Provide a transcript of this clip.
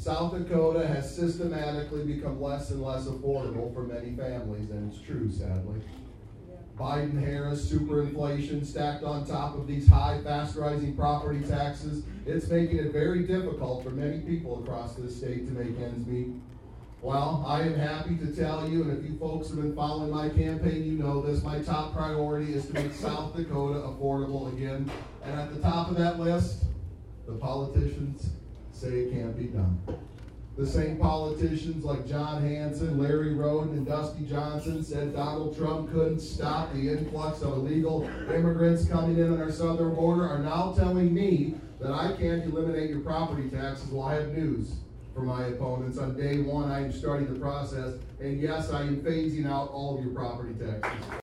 South Dakota has systematically become less and less affordable for many families, and it's true, sadly. Biden-Harris superinflation stacked on top of these high, fast-rising property taxes, it's making it very difficult for many people across this state to make ends meet. Well, I am happy to tell you, and if you folks have been following my campaign, you know this, my top priority is to make South Dakota affordable again. And at the top of that list, the politicians say it can't be done. The same politicians like John Hanson, Larry Roden, and Dusty Johnson said Donald Trump couldn't stop the influx of illegal immigrants coming in on our southern border are now telling me that I can't eliminate your property taxes. Well, I have news for my opponents. On day one, I am starting the process, and yes, I am phasing out all of your property taxes.